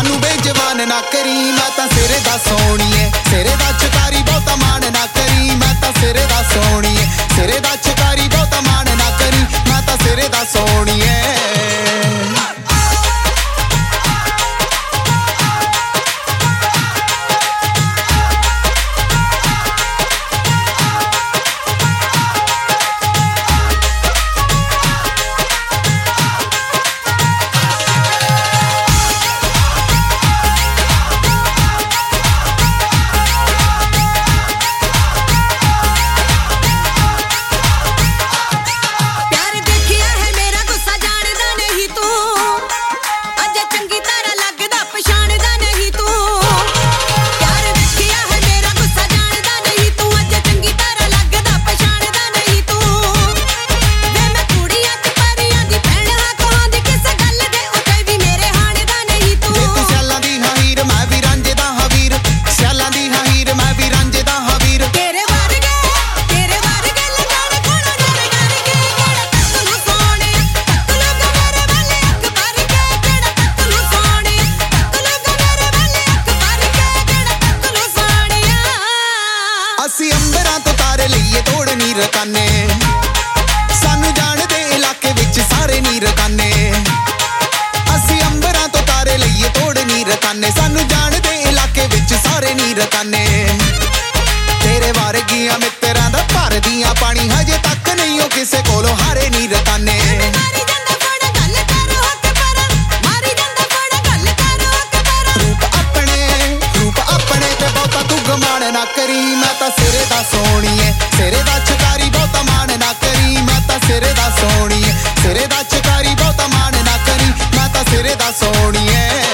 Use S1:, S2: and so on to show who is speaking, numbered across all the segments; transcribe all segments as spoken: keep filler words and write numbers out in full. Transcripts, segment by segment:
S1: ਮੈਨੂੰ ਬੇਜਵਾਨ ਨਾ ਕਰੀ ਮੈਂ ਤਾਂ ਸਿਰੇ ਦਾ ਸੋਹਣੀਏ ਸਿਰੇ ਦਾ ਚਕਾਰੀ ਬਹੁਤਾ ਮਾਣ ਨਾ ਕਰੀ ਮੈਂ ਤਾਂ ਸਿਰੇ ਦਾ ਸੋਹਣੀਏ ਸਿਰੇ ਦਾ ਚਕਾਰੀ ਬਹੁਤਾ ਮਾਣ ਨਾ ਕਰੀ ਮੈਂ ਤਾਂ ਸਿਰੇ ਦਾ ਸੋਹਣੀਏ ਅਸੀਂ ਅੰਬਰਾਂ ਤੋਂ ਤਾਰੇ ਲਈਏ ਤੋੜ ਨੀ ਰਕਾਨੇ ਸਾਨੂੰ ਜਾਣਦੇ ਇਲਾਕੇ ਵਿੱਚ ਸਾਰੇ ਨੀ ਰਕਾਨੇ ਅਸੀਂ ਅੰਬਰਾਂ ਤੋਂ ਤਾਰੇ ਲਈਏ ਤੋੜ ਨੀ ਰਕਾਨੇ ਸਾਨੂੰ ਜਾਣਦੇ ਇਲਾਕੇ ਵਿੱਚ ਸਾਰੇ ਨੀ ਰਕਾਨੇ ਤੇਰੇ ਵਰਗੀਆਂ ਮਿੱਤਰਾਂ ਦਾ ਭਰਦੀਆਂ ਪਾਣੀ ਹਜੇ ਤੱਕ ਨਹੀਂ ਉਹ ਕਿਸੇ ਕੋਲੋਂ ਹਾਰੇ ਨੀ ਰਕਾਨੇ ਨਾ ਕਰੀ ਮੈਂ ਤਾਂ ਸਿਰੇ ਦਾ ਸੋਹਣੀਏ ਸਿਰੇ ਦਾ ਚਕਾਰੀ ਬਹੁਤਾ ਮਾਣ ਨਾ ਕਰੀ ਮੈਂ ਤਾਂ ਸਿਰੇ ਦਾ ਸੋਹਣੀਏ ਸਿਰੇ ਦਾ ਚਕਾਰੀ ਬਹੁਤਾ ਮਾਣ ਨਾ ਕਰੀ ਮੈਂ ਤਾਂ ਸਿਰੇ ਦਾ ਸੋਹਣੀਏ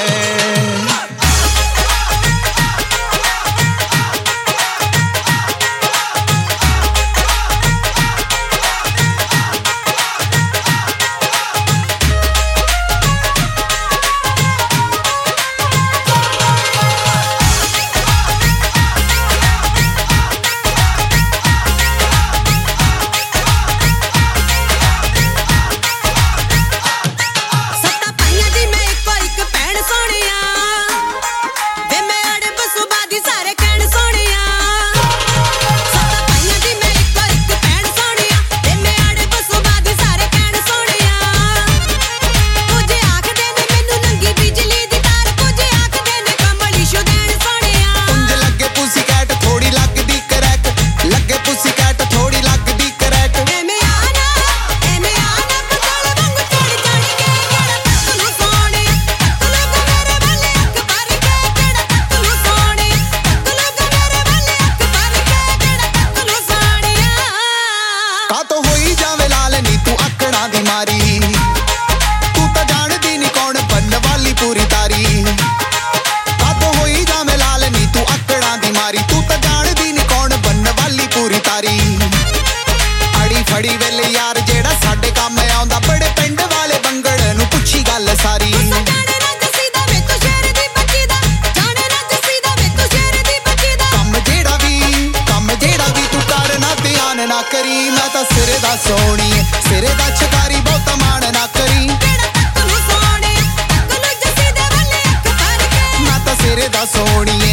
S1: ਫੜੀ ਵੇਲੇ ਯਾਰ ਜਿਹੜਾ ਸਾਡੇ ਕੰਮ ਆਉਂਦਾ ਬੜੇ ਪਿੰਡ ਵਾਲੇ ਬੰਗੜ ਨੂੰ ਪੁੱਛੀ ਗੱਲ ਸਾਰੀ ਕੰਮ ਜਿਹੜਾ ਵੀ ਕੰਮ ਜਿਹੜਾ ਵੀ ਤੂੰ ਕਰ ਨਾ ਧਿਆਨ ਨਾ ਕਰੀ ਮੈਂ ਤਾਂ ਸਿਰੇ ਦਾ ਸੋਹਣੀਏ ਸਿਰੇ ਦਾ ਚਕਾਰੀ ਬਹੁਤਾ ਮਾਣ ਨਾ ਕਰੀ ਮੈਂ ਤਾਂ ਸਿਰੇ ਦਾ ਸੋਹਣੀਏ